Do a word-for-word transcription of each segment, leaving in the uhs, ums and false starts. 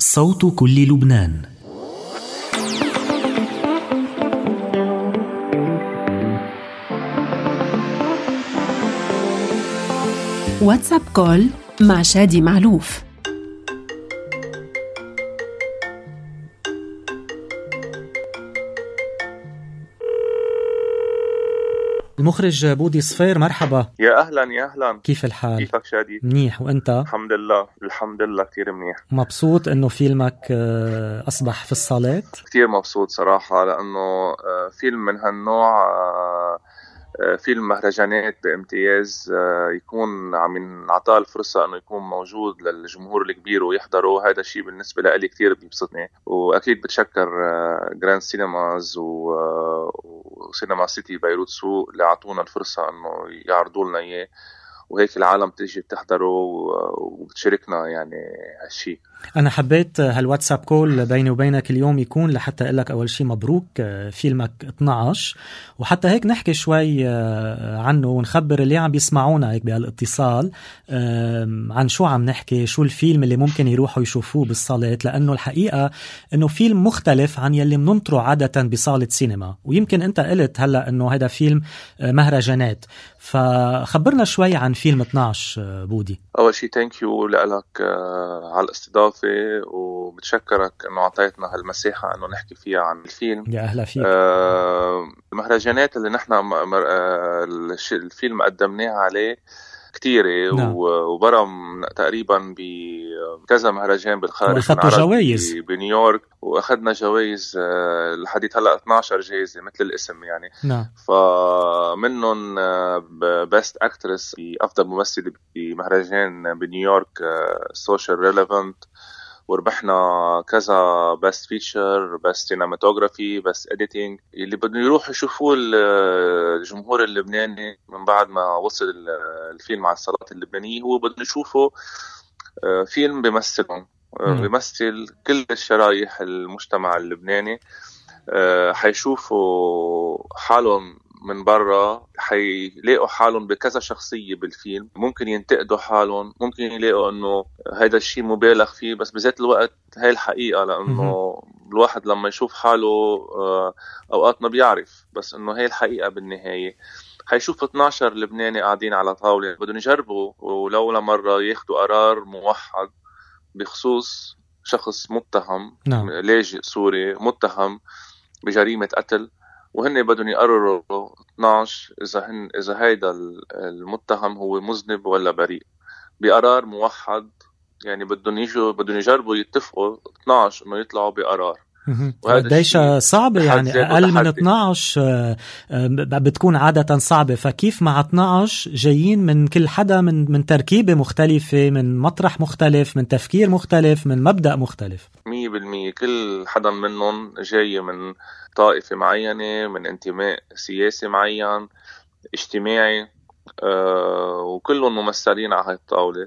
صوت كل لبنان. واتساب كول مع شادي معلوف. المخرج بودي صفير، مرحبا. يا أهلا يا أهلا، كيف الحال؟ كيفك شادي؟ منيح، وأنت؟ الحمد لله الحمد لله كتير منيح. مبسوط إنه فيلمك أصبح في الصالات؟ كتير مبسوط صراحة، لأنه فيلم من هالنوع، فيلم مهرجانات بامتياز، يكون عم ينعطى الفرصة أنه يكون موجود للجمهور الكبير ويحضره. هذا الشيء بالنسبة لي كتير بيبسطني، وأكيد بتشكر جراند سينماز وسينما سيتي بيروت سوق اللي عطونا الفرصة أنه يعرضوا لنا إياه، وهيك العالم تيجي بتحضره وبتشاركنا يعني هالشيء. أنا حبيت هالواتساب كول بيني وبينك اليوم يكون لحتى أقول لك أول شيء مبروك فيلمك اثناشر، وحتى هيك نحكي شوي عنه ونخبر اللي عم بيسمعونا هيك بهالاتصال عن شو عم نحكي، شو الفيلم اللي ممكن يروحوا يشوفوه بالصالات، لأنه الحقيقة أنه فيلم مختلف عن يلي مننطره عادة بصالة سينما. ويمكن أنت قلت هلأ أنه هذا فيلم مهرجانات، فخبرنا شوي عن فيلم اثناشر بودي. أول شيء thank you لك على الاستضافة، وبتشكرك أنه عطيتنا هالمساحة أنه نحكي فيها عن الفيلم. يا أهلا فيك. آه المهرجانات اللي نحن آه الفيلم قدمناه عليه كتيرة، نعم. وبرم تقريبا بكذا مهرجان بالخارج، وأخذتوا جوائز بنيويورك، وأخذنا جوائز آه لحديث هلأ اثناشر جائزة مثل الاسم يعني، نعم. فمنهم بيست اكترس بأفضل ممثل بمهرجان بنيويورك سوشيال ريليفنت، وربحنا كذا بست فيتشر، بست سينماتوغرافي، بست اديتينج. اللي بدهم يروحوا يشوفوه الجمهور اللبناني من بعد ما وصل الفيلم على الصالات اللبنانية، هو بدهم يشوفوا فيلم بيمثلهم، بيمثل كل الشرايح المجتمع اللبناني. حيشوفوا حالهم من برا، حيلاقوا حالهم بكذا شخصية بالفيلم، ممكن ينتقدوا حالهم، ممكن يلاقوا انه هذا الشيء مبالغ فيه، بس بذات الوقت هاي الحقيقة، لانه الواحد لما يشوف حاله اوقات ما بيعرف، بس انه هاي الحقيقة بالنهاية. حيشوف اثناشر لبناني قاعدين على طاولة بدهم يجربوا ولو لمرة ياخدوا قرار موحد بخصوص شخص متهم، نعم. لاجئ سوري متهم بجريمة قتل، وهن بدهم يقرروا اثناشر إذا هن إذا هيدا المتهم هو مذنب ولا بريء بقرار موحد. يعني بدهم يجوا بدهم يجربوا يتفقوا اثناشر إنه يطلعوا بقرار. قديش صعبة يعني، أقل من اثناشر بتكون عادة صعبة، فكيف مع اثناشر جايين من كل حدا من من تركيبة مختلفة، من مطرح مختلف، من تفكير مختلف، من مبدأ مختلف. مية بالمية كل حدا منهم جاي من طائفة معينة، من انتماء سياسي معين اجتماعي، أه وكلهم ممثلين على هاي الطاولة،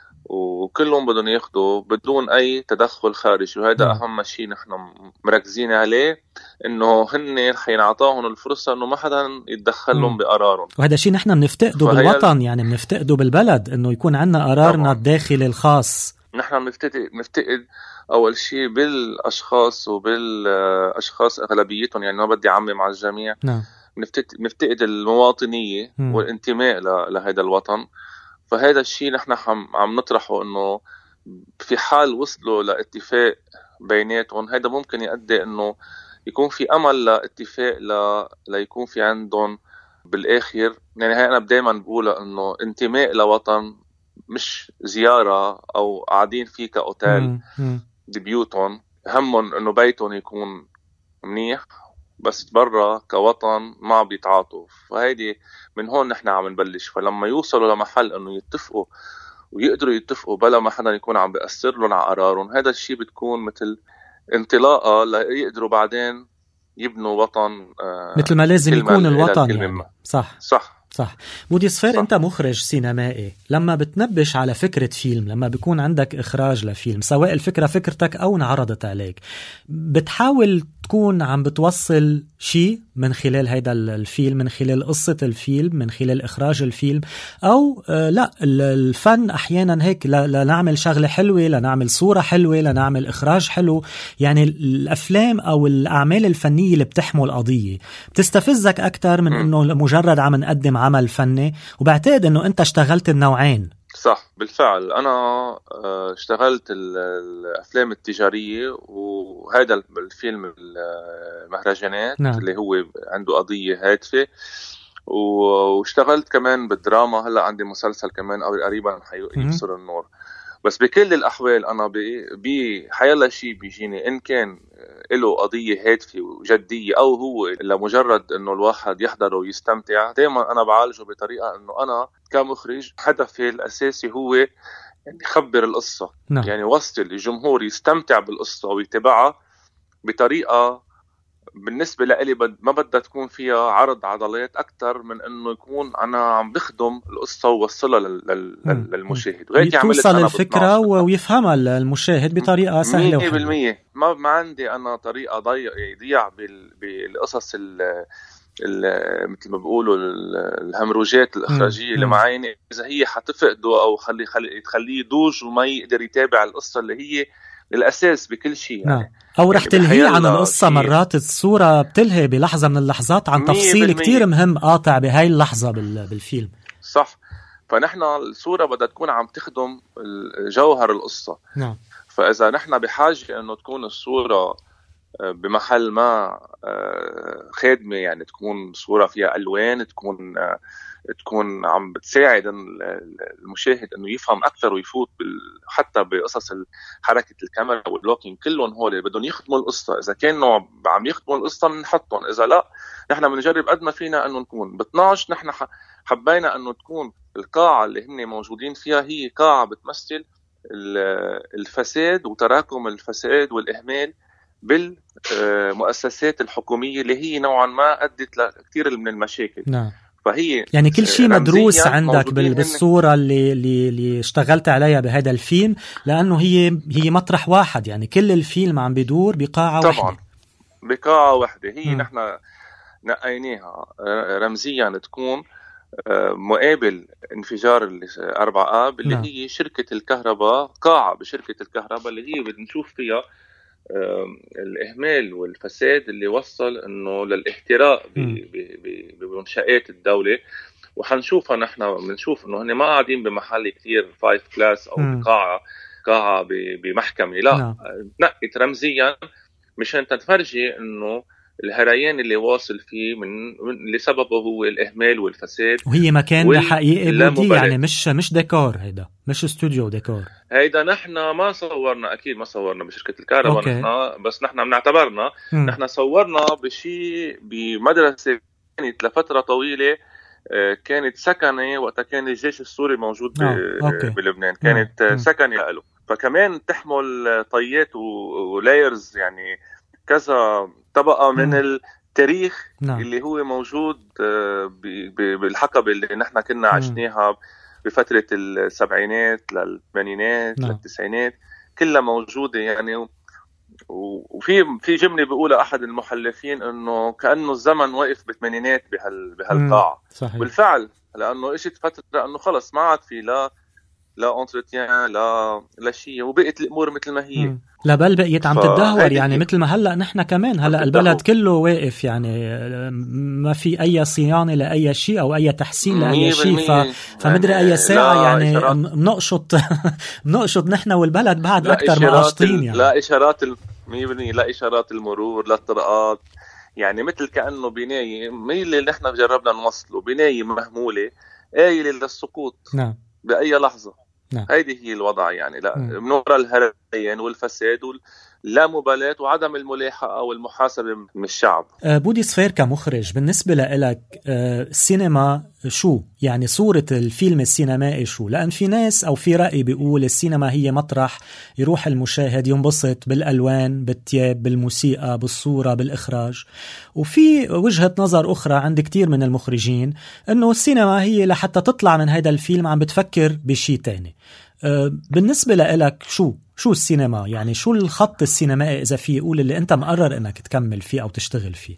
وكلهم بدهم ياخدوا بدون أي تدخل خارجي. وهذا أهم شيء نحن مركزين عليه، إنه هن حينعطاهم الفرصة إنه ما حدا يتدخلهم بقرارهم. وهذا شيء نحن بنفتقده بالوطن، يعني بنفتقده بالبلد، إنه يكون عنا قرارنا الداخلي الخاص. نحن بنفتقد بنفتقد أول شيء بالأشخاص، وبالأشخاص أغلبيتهم، يعني ما بدي أعمم على الجميع. نعم. بنفتقد بنفتقد المواطنية م. والانتماء لهذا الوطن. فهذا الشيء نحن عم نطرحه، إنه في حال وصلوا لاتفاق بيناتهم، هذا ممكن يؤدي إنه يكون في أمل لاتفاق ل ليكون في عندهم بالآخر. يعني هاي أنا دايما بقول إنه انتماء لوطن مش زيارة أو قاعدين فيه كأوتيل ببيوتهم، همهم إنه بيتهم يكون منيح، بس برا كوطن ما بيتعاطوا. فهيدي من هون نحن عم نبلش. فلما يوصلوا لمحل إنه يتفقوا ويقدروا يتفقوا بلا ما حدا يكون عم بيأثر لهم على قرارهم، هذا الشيء بتكون مثل انطلاقة ليقدروا بعدين يبنوا وطن آه مثل ما لازم يكون الوطن يعني. صح صح صح. بودي صفير، أنت مخرج سينمائي، لما بتنبش على فكرة فيلم، لما بيكون عندك إخراج لفيلم، سواء الفكرة فكرتك أو انعرضت عليك، بتحاول تكون عم بتوصل شيء من خلال هيدا الفيلم، من خلال قصة الفيلم، من خلال إخراج الفيلم، أو لا الفن أحيانا هيك لنعمل شغلة حلوة، لنعمل صورة حلوة، لنعمل إخراج حلو. يعني الأفلام أو الأعمال الفنية اللي بتحمل قضية بتستفزك أكتر من أنه مجرد عم نقدم عمل فني. وبعتقد أنه أنت اشتغلت النوعين. صح بالفعل. أنا اشتغلت الأفلام التجارية وهذا الفيلم المهرجانات نعم. اللي هو عنده قضية هادفة، واشتغلت كمان بالدراما. هلأ عندي مسلسل كمان قريبا حيبصر النور. بس بكل الأحوال أنا بحيالله شيء بيجيني إن كان له قضية هادفة وجدية أو هو لمجرد إنه الواحد يحضره ويستمتع، دائما أنا بعالجه بطريقة إنه أنا كمخرج هدفي الأساسي هو يعني خبر القصة نعم. يعني وصل الجمهور يستمتع بالقصة ويتبعها بطريقة بالنسبة لي ما بدها تكون فيها عرض عضلات أكتر من أنه يكون أنا عم بخدم القصة ووصلها للمشاهد. توصل الفكرة ويفهمها المشاهد بطريقة سهلة مية بالمية. ما ما عندي أنا طريقة ضيع يضيع بالقصص مثل ما بيقولوا الهمروجات الإخراجية اللي معينة، إذا هي حتفقده أو خلي خلي تخليه يدوج وما يقدر يتابع القصة اللي هي الأساس بكل شيء يعني. نعم. أو رح تلهي عن القصة شيء. مرات الصورة بتلهي بلحظة من اللحظات عن تفصيل كتير مهم قاطع بهاي اللحظة بالفيلم. صح. فنحن الصورة بدها تكون عم تخدم جوهر القصة نعم. فإذا نحن بحاجة أنه تكون الصورة بمحل ما خادمة، يعني تكون صورة فيها ألوان، تكون تكون عم بتساعد المشاهد انه يفهم اكثر ويفوت حتى بقصص حركه الكاميرا واللوكينج، كلهم هول بدهم يخدموا القصه. اذا كانوا عم يخدموا القصه بنحطهم، اذا لا نحن بنجرب قد ما فينا انه نكون. ب اثناشر نحن حبينا انه تكون القاعه اللي هن موجودين فيها هي قاعه بتمثل الفساد وتراكم الفساد والاهمال بالمؤسسات الحكوميه اللي هي نوعا ما ادت لكثير من المشاكل نعم. فهي يعني كل شيء مدروس عندك بالصورة اللي, اللي اللي اشتغلت عليها بهذا الفيلم، لأنه هي هي مطرح واحد، يعني كل الفيلم عم بيدور بقاعة طبعاً واحدة. بقاعة واحدة هي م. نحن نقيناها رمزيا تكون مقابل انفجار الأربعة آب اللي نعم. هي شركة الكهرباء، قاعة بشركة الكهرباء اللي هي بنشوف فيها الإهمال والفساد اللي وصل إنه للاحتراق بمنشآت الدولة. وحنشوفها نحن بنشوف إنه هن ما قاعدين بمحل كتير فايف كلاس أو بقاعة قاعة بمحكمة، لا نعم. نقت رمزيا مشان تتفرجي إنه الهريان اللي واصل فيه من اللي سببه هو الإهمال والفساد، وهي مكان حقيقي بودي، يعني مش مش ديكور، هيدا مش استوديو ديكور. هيدا نحن ما صورنا، أكيد ما صورنا بشركة الكهرباء نحن، بس نحن بنعتبرنا م. نحن صورنا بشيء بمدرسة كانت لفترة طويلة، كانت سكنة وقت كان الجيش السوري موجود آه. بلبنان، كانت م. سكنة له، فكمان تحمل طيات ولايرز، يعني كذا طبقة من م. التاريخ نعم. اللي هو موجود بالحقبة اللي نحن كنا عشناها بفترة السبعينات للثمانينات نعم. للتسعينات، كلها موجودة يعني. وفي في جملة بيقولها أحد المحلفين إنه كأنه الزمن واقف بالثمانينات بهال بهالقاعة. بالفعل، لأنه إجت فترة إنه خلص ما عاد في لا لا انترتيان لا لا شيء، وبقت الامور مثل ما هي. مم. لا بل بقيت عم تتدهور، يعني مثل ما هلا نحن كمان هلا البلد كله واقف، يعني ما في اي صيانه لاي شيء او اي تحسين لاي شيء، ف... فمدري اي ساعه يعني بنقشط بنقشط نحن والبلد بعد اكثر ما قاشطين، يعني لا اشارات مية بالمية لا اشارات المرور لا الطرقات، يعني مثل كانه بنايه مين اللي نحن جربنا نوصله، بنايه مهموله قايله للسقوط نعم باي لحظه. نعم. هيدي هي الوضع، يعني لا بنورا الهريان والفساد واللا مبالاة وعدم الملاحقة والمحاسبة من الشعب. بودي صفير كمخرج، بالنسبة لك السينما شو؟ يعني صورة الفيلم السينمائي شو؟ لأن في ناس أو في رأي بيقول السينما هي مطرح يروح المشاهد ينبسط بالألوان، بالتياب، بالموسيقى، بالصورة، بالإخراج. وفي وجهة نظر أخرى عند كتير من المخرجين أنه السينما هي لحتى تطلع من هذا الفيلم عم بتفكر بشي تاني. بالنسبة لك شو شو السينما؟ يعني شو الخط السينمائي إذا في يقول اللي أنت مقرر أنك تكمل فيه أو تشتغل فيه؟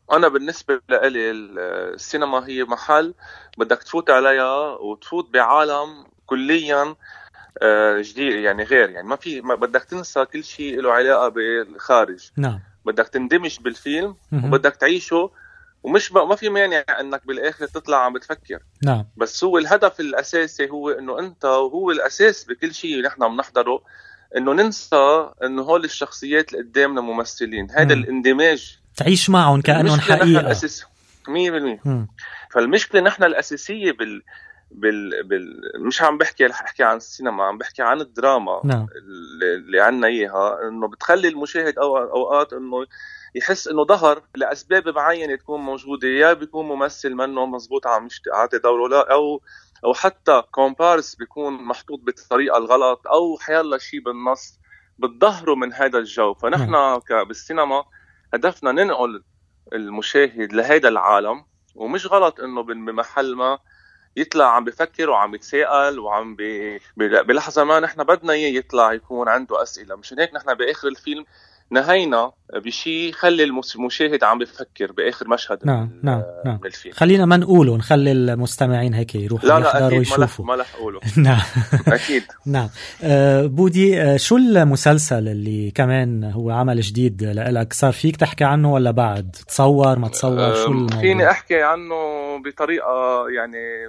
أنا بالنسبة لي السينما هي محل بدك تفوت عليها وتفوت بعالم كليا جديد، يعني غير، يعني ما في ما بدك تنسى كل شيء له علاقة بالخارج. نعم. بدك تندمج بالفيلم وبدك تعيشه، ومش ما في مانع انك بالاخر تطلع عم بتفكر. نعم. بس هو الهدف الاساسي هو انه انت، وهو الاساس بكل شيء نحن بنحضره، انه ننسى انه هول الشخصيات اللي قدامنا ممثلين، هذا الاندماج، تعيش معهم كأنهم حقيقة مية بالمية. فالمشكلة نحن الأساسية بال بال بال مش عم بحكي احكي عن السينما، عم بحكي عن الدراما. نعم. اللي عنا اياها انه بتخلي المشاهد اوقات انه يحس انه ظهر لاسباب معينه تكون موجوده، يا بيكون ممثل منه مزبوط عم يعطي دوره، لا او او حتى كومبارس بيكون محطوط بالطريقه الغلط، او حيالله شيء بالنص بتظهروا من هذا الجو. فنحن بالسينما هدفنا ننقل المشاهد لهذا العالم، ومش غلط انه بمحل ما يطلع عم بفكر وعم يتساءل وعم بي... بلحظة ما نحن بدنا اياه يطلع يكون عنده أسئلة. مشان هيك نحن بآخر الفيلم نهينا بشيء خلي المشاهد عم بفكر بآخر مشهد. نعم من, نعم من نعم. الفيلم. خلينا ما نقوله، نخلي المستمعين هيك يروحوا يحضروا ويشوفوا. ما رح أقوله. نعم أكيد. نعم. أه بودي، أه شو المسلسل اللي كمان هو عمل جديد لإلك صار فيك تحكي عنه ولا بعد تصور ما تصور؟ شو الموضوع؟ فيني أحكي عنه بطريقة يعني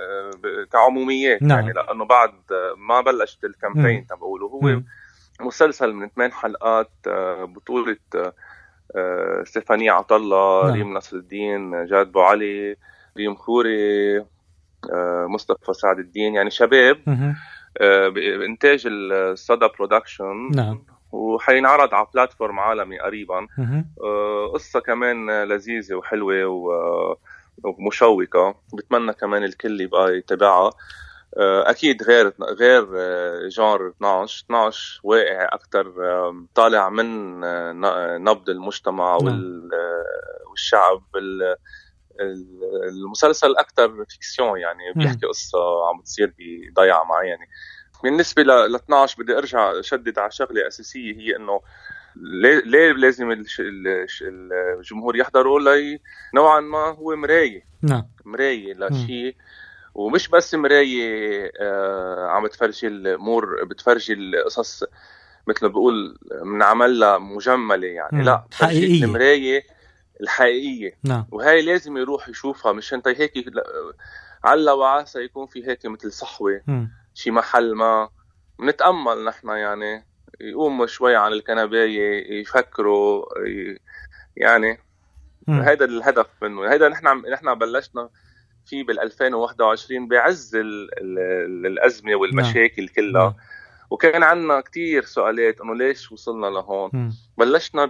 كعموميات. نعم. يعني لأنه بعد ما بلشت الكامبين تبقوله هو م. مسلسل من ثمان حلقات، بطولة ستيفانية عطلة، نعم. ريم نصر الدين، جاد بو علي، ريم خوري، مصطفى سعد الدين، يعني شباب م. بإنتاج الصدى برودكشن. نعم. وحينعرض على بلاتفورم عالمي قريبا. قصة كمان لذيذة وحلوة ومشوقة، بتمنى كمان الكل يبقى يتابعها. أكيد غير غير جانر اثناشر اثناشر واقع أكتر، طالع من نبض المجتمع والشعب. المسلسل أكتر فيكسيون، يعني بيحكي قصة عم بتصير بضيعة معينة. بالنسبة ل اثناشر بدي أرجع أشدد على شغلة أساسية، هي إنه ليه لازم الجمهور يحضروا لي نوعا ما هو مراية. نعم. مراية لشيء، ومش بس مراية آه عم تفرجي الأمور، بتفرجي القصص مثل ما بقول من عملها مجملة يعني. م. لا، حقيقية، المراية الحقيقية. نعم. وهي لازم يروح يشوفها، مش انت هيك على وعاسة يكون في هيك مثل صحوة م. شي محل ما نتأمل نحن، يعني يقوموا شوي عن الكنباية يفكروا يعني. هذا الهدف منه، هذا نحن نحن بلشنا فيه بالألفين وواحد وعشرين بعز ال ال الأزمة والمشاكل نعم. كلها نعم. وكان عنا كتير سؤالات إنه ليش وصلنا لهون. م. بلشنا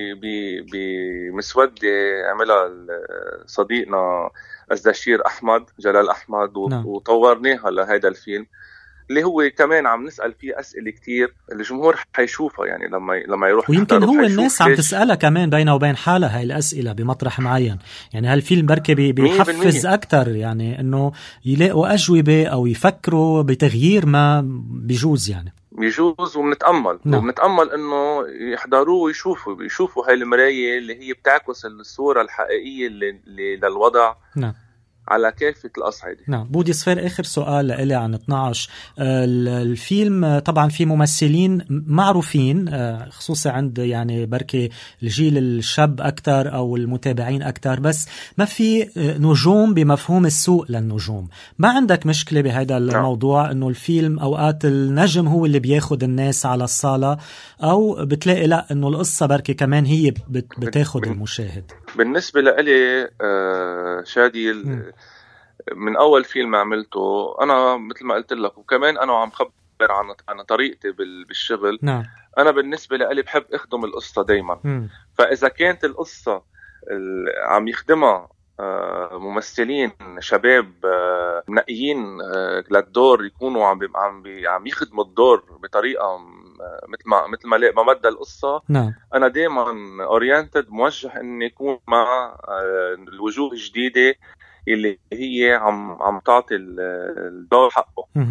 بمسودة عملها صديقنا الزشير أحمد جلال أحمد و... نعم. وطورناها لهذا الفيلم اللي هو كمان عم نسأل فيه أسئلة كتير الجمهور حيشوفها، يعني لما لما يروح. ويمكن هو الناس عم تسألها كمان بينه وبين حالها هاي الأسئلة بمطرح معين. يعني هالفيلم بركي بيحفز أكتر، يعني إنه يلاقوا أجوبة أو يفكروا بتغيير ما بيجوز، يعني بيجوز. وبنتأمل نعم. وبنتأمل إنه يحضروه ويشوفوا يشوفوا هاي المراية اللي هي بتعكس الصورة الحقيقية اللي, اللي للوضع نعم. على كافة الأصعدة. نعم. بودي صفير، آخر سؤال لإلي عن اثناشر. الفيلم طبعا في ممثلين معروفين، خصوصا عند يعني بركي الجيل الشاب أكتر أو المتابعين أكتر، بس ما في نجوم بمفهوم السوق للنجوم. ما عندك مشكلة بهذا الموضوع؟ نعم. إنه الفيلم أوقات النجم هو اللي بياخد الناس على الصالة، أو بتلاقي لا إنه القصة بركي كمان هي بتاخد المشاهد؟ بالنسبة لإلي آه شادي م. من أول فيلم عملته أنا مثل ما قلت لك، وكمان أنا عم خبر عن عن طريقتي بالشغل. نعم. أنا بالنسبة لي بحب أخدم القصة دايما. م. فإذا كانت القصة عم يخدمها ممثلين شباب منقيين للدور، يكونوا عم عم عم يخدموا الدور بطريقة مثل ما مثل ما ما بدها القصة. نعم. أنا دايما أورينتد موجه إني يكون مع الوجوه الجديدة اللي هي عم عم تعطي الدور حقه.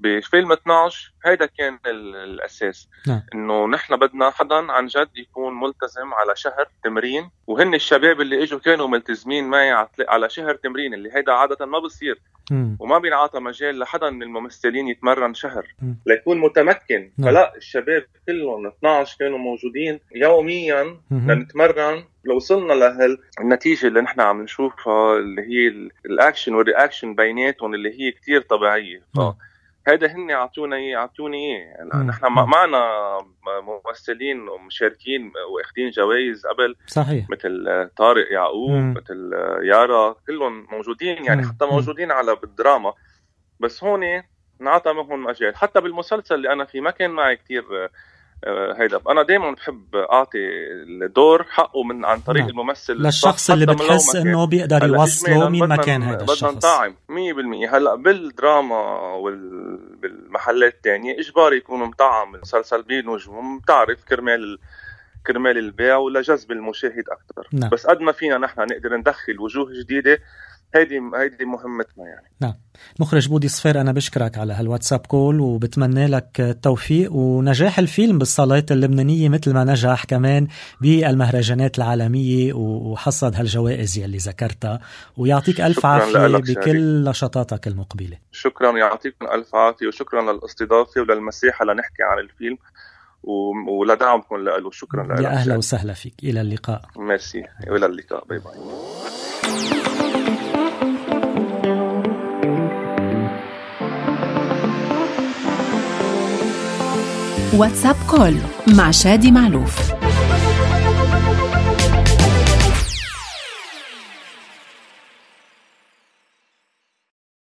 بفيلم اثناشر هيدا كان الأساس. نعم. إنه نحن بدنا حدا عن جد يكون ملتزم على شهر تمرين، وهن الشباب اللي إجوا كانوا ملتزمين معي على شهر تمرين، اللي هيدا عادة ما بصير م. وما بينعطى مجال لحدا من الممثلين يتمرن شهر م. ليكون متمكن. نعم. فلا الشباب كلهم اثناشر كانوا موجودين يوميا لنتمرن. لو وصلنا لهالنتيجة اللي نحن عم نشوفها اللي هي الأكشن والرياكشن بيناتهم اللي هي كتير طبيعية. ف هذا هن عطونا ايه عطوني ايه يعني نحن معنا ممثلين ومشاركين واخدين جوائز قبل. صحيح. مثل طارق يعقوب، مم. مثل يارا، كلهم موجودين يعني. مم. حتى موجودين على بالدراما، بس هون نعطى منهم مجال. حتى بالمسلسل اللي انا فيه ما كان معي كتير هيدا. انا دايما بحب اعطي الدور حقه من عن طريق. نعم. الممثل للشخص اللي بتحس انه بيقدر يوصله مين ما كان هذا الشخص. بدنا نطعم مية بالمية. هلا بالدراما والمحلات الثانيه اجباري يكون مطعم المسلسل بيه نجوم، بتعرف كرمال كرمال البيع ولا جذب المشاهد اكثر. نعم. بس قد ما فينا نحن نقدر ندخل وجوه جديده، هيدي هيدي مهمتنا يعني. نعم. مخرج بودي صفير، أنا بشكرك على هالواتساب كول وبتمنى لك التوفيق ونجاح الفيلم بالصالات اللبنانية مثل ما نجح كمان بالمهرجانات العالمية وحصد هالجوائز يلي ذكرتها، ويعطيك ألف عافية بكل نشاطاتك المقبلة. شكرا، يعطيكم ألف عافية، وشكرا للاستضافة وللمساحة لنحكي عن الفيلم ولدعمكم له. شكرا لك. يا أهلا وسهلا فيك. إلى اللقاء. ميرسي، إلى اللقاء. باي باي. واتساب كول مع شادي معلوف.